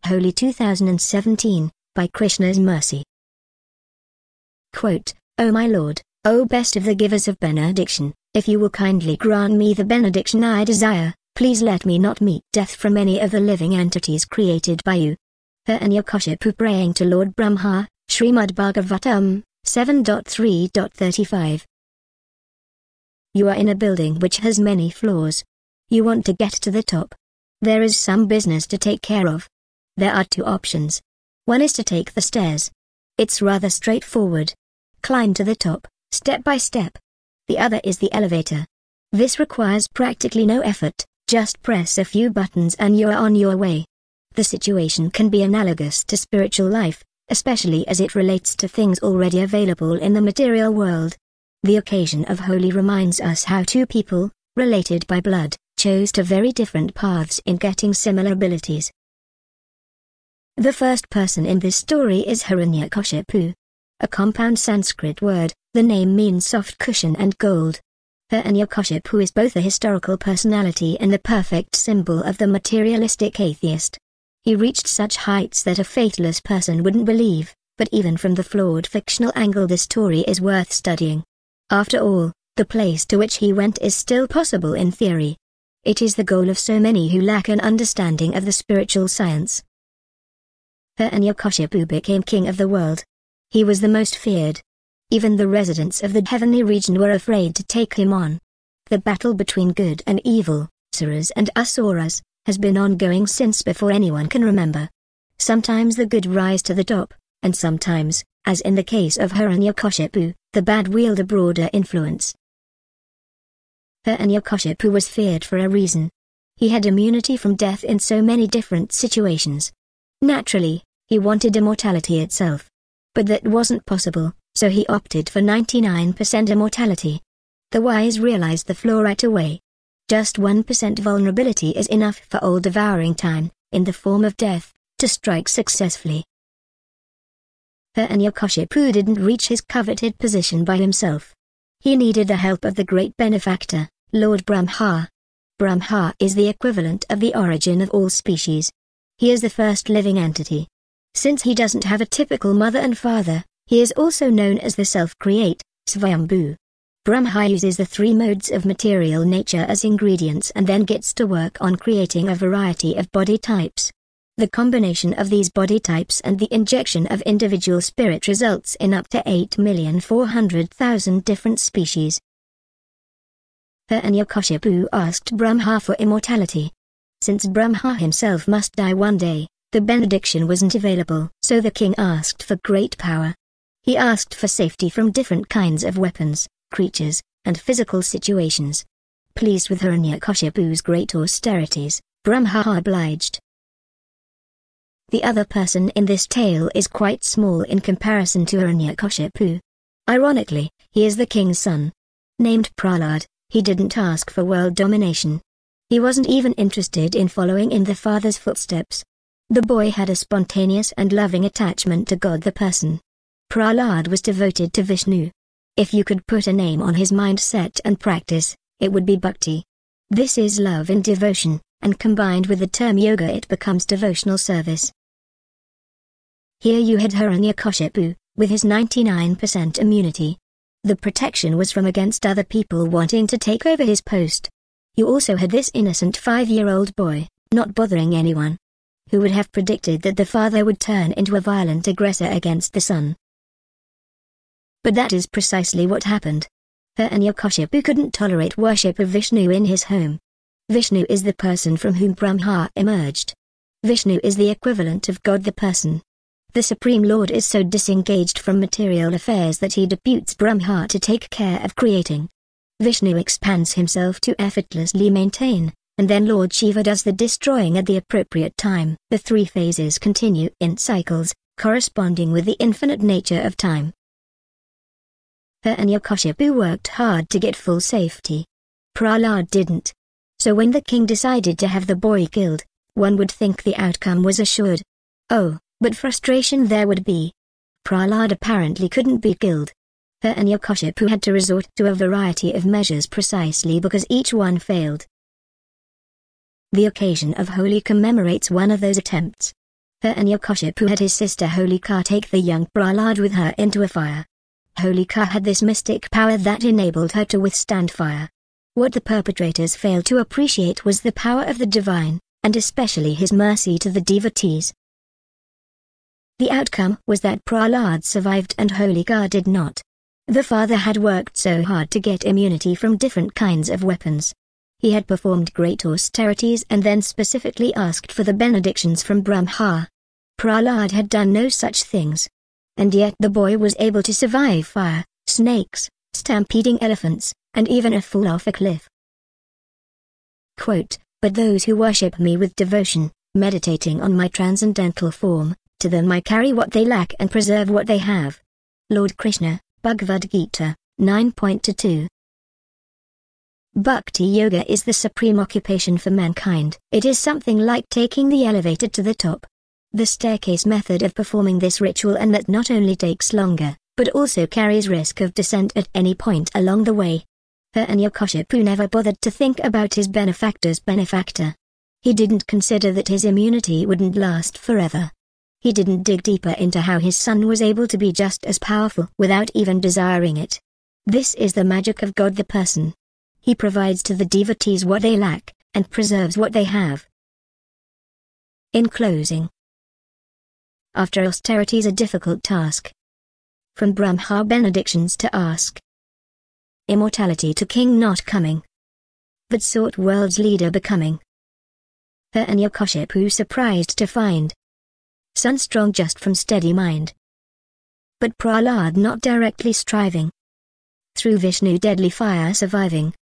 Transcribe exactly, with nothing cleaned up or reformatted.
Holy two thousand seventeen, by Krishna's mercy. Quote, O my Lord, O best of the givers of benediction, if you will kindly grant me the benediction I desire, please let me not meet death from any of the living entities created by you. Hiranyakashipu praying to Lord Brahma, Srimad Bhagavatam, seven point three point thirty-five. You are in a building which has many floors. You want to get to the top. There is some business to take care of. There are two options. One is to take the stairs. It's rather straightforward. Climb to the top, step by step. The other is the elevator. This requires practically no effort, just press a few buttons and you are on your way. The situation can be analogous to spiritual life, especially as it relates to things already available in the material world. The occasion of Holi reminds us how two people, related by blood, chose two very different paths in getting similar abilities. The first person in this story is Hiranyakashipu. A compound Sanskrit word, the name means soft cushion and gold. Hiranyakashipu is both a historical personality and the perfect symbol of the materialistic atheist. He reached such heights that a faithless person wouldn't believe, but even from the flawed fictional angle this story is worth studying. After all, the place to which he went is still possible in theory. It is the goal of so many who lack an understanding of the spiritual science. Hiranyakashipu became king of the world. He was the most feared. Even the residents of the heavenly region were afraid to take him on. The battle between good and evil, Suras and Asuras, has been ongoing since before anyone can remember. Sometimes the good rise to the top, and sometimes, as in the case of Hiranyakashipu, the bad wield a broader influence. Hiranyakashipu was feared for a reason. He had immunity from death in so many different situations. Naturally, he wanted immortality itself. But that wasn't possible, so he opted for ninety-nine percent immortality. The wise realized the flaw right away. Just one percent vulnerability is enough for all-devouring time, in the form of death, to strike successfully. Hiranyakashipu didn't reach his coveted position by himself. He needed the help of the great benefactor, Lord Brahma. Brahma is the equivalent of the origin of all species. He is the first living entity. Since he doesn't have a typical mother and father, he is also known as the self-create, Svayambhu. Brahma uses the three modes of material nature as ingredients and then gets to work on creating a variety of body types. The combination of these body types and the injection of individual spirit results in up to eight million four hundred thousand different species. Hiranyakashipu asked Brahma for immortality. Since Brahma himself must die one day, the benediction wasn't available, so the king asked for great power. He asked for safety from different kinds of weapons, creatures, and physical situations. Pleased with Hiranyakashipu's great austerities, Brahma obliged. The other person in this tale is quite small in comparison to Hiranyakashipu. Ironically, he is the king's son. Named Prahlad, he didn't ask for world domination. He wasn't even interested in following in the father's footsteps. The boy had a spontaneous and loving attachment to God the person. Prahlad was devoted to Vishnu. If you could put a name on his mindset and practice, it would be bhakti. This is love and devotion, and combined with the term yoga it becomes devotional service. Here you had Hiranyakashipu, with his ninety-nine percent immunity. The protection was from against other people wanting to take over his post. You also had this innocent five-year-old boy, not bothering anyone. Who would have predicted that the father would turn into a violent aggressor against the son? But that is precisely what happened. Hiranyakashipu couldn't tolerate worship of Vishnu in his home. Vishnu is the person from whom Brahma emerged. Vishnu is the equivalent of God the person. The Supreme Lord is so disengaged from material affairs that he deputes Brahma to take care of creating. Vishnu expands himself to effortlessly maintain, and then Lord Shiva does the destroying at the appropriate time. The three phases continue in cycles, corresponding with the infinite nature of time. Hiranyakashipu worked hard to get full safety. Prahlad didn't. So when the king decided to have the boy killed, one would think the outcome was assured. Oh, but frustration there would be. Prahlad apparently couldn't be killed. Hiranyakashipu had to resort to a variety of measures precisely because each one failed. The occasion of Holi commemorates one of those attempts. Hiranyakashipu had his sister Holika take the young Prahlad with her into a fire. Holika had this mystic power that enabled her to withstand fire. What the perpetrators failed to appreciate was the power of the divine, and especially his mercy to the devotees. The outcome was that Prahlad survived and Holika did not. The father had worked so hard to get immunity from different kinds of weapons. He had performed great austerities and then specifically asked for the benedictions from Brahma. Prahlad had done no such things. And yet the boy was able to survive fire, snakes, stampeding elephants, and even a fall off a cliff. Quote, "But those who worship me with devotion, meditating on my transcendental form, to them I carry what they lack and preserve what they have." Lord Krishna, Bhagavad Gita, nine point two. Bhakti Yoga is the supreme occupation for mankind. It is something like taking the elevator to the top. The staircase method of performing this ritual, and that not only takes longer, but also carries risk of descent at any point along the way. Hiranyakashipu never bothered to think about his benefactor's benefactor. He didn't consider that his immunity wouldn't last forever. He didn't dig deeper into how his son was able to be just as powerful without even desiring it. This is the magic of God the person. He provides to the devotees what they lack, and preserves what they have. In closing, after austerities a difficult task. From Brahma benedictions to ask. Immortality to king not coming. But sought world's leader becoming. Hiranyakashipu surprised to find. Son strong just from steady mind. But Prahlad not directly striving. Through Vishnu deadly fire surviving.